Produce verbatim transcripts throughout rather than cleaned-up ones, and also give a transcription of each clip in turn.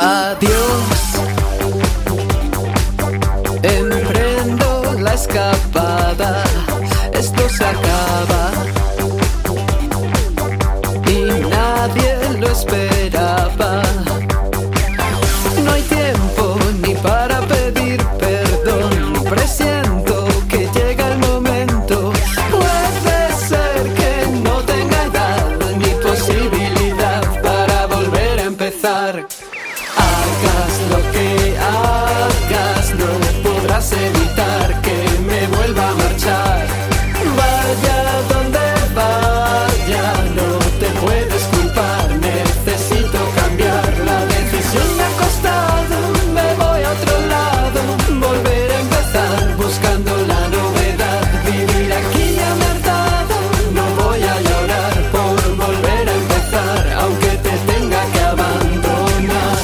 Adiós, emprendo la escapada, esto se acaba y nadie lo esperaba. No hay tiempo ni para pedir perdón, presiento que llega el momento. Puede ser que no tenga edad ni posibilidad para volver a empezar. Hagas lo que hagas, no podrás evitar que me vuelva a marchar. Vaya donde vaya, no te puedes culpar, necesito cambiar. La decisión me ha costado, me voy a otro lado, volver a empezar buscando la novedad. Vivir aquí ya me ha hartado, no voy a llorar por volver a empezar, aunque te tenga que abandonar.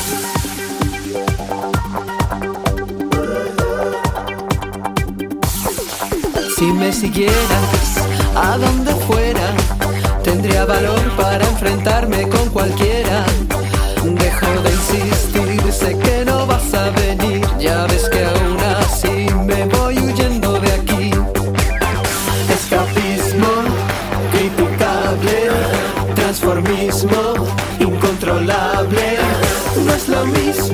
Si me siguieras a donde fuera, tendría valor para enfrentarme con cualquiera. Dejo de insistir, sé que no vas a venir, ya ves que aún así me voy huyendo de aquí. Escapismo, criticable, transformismo, incontrolable, no es lo mismo.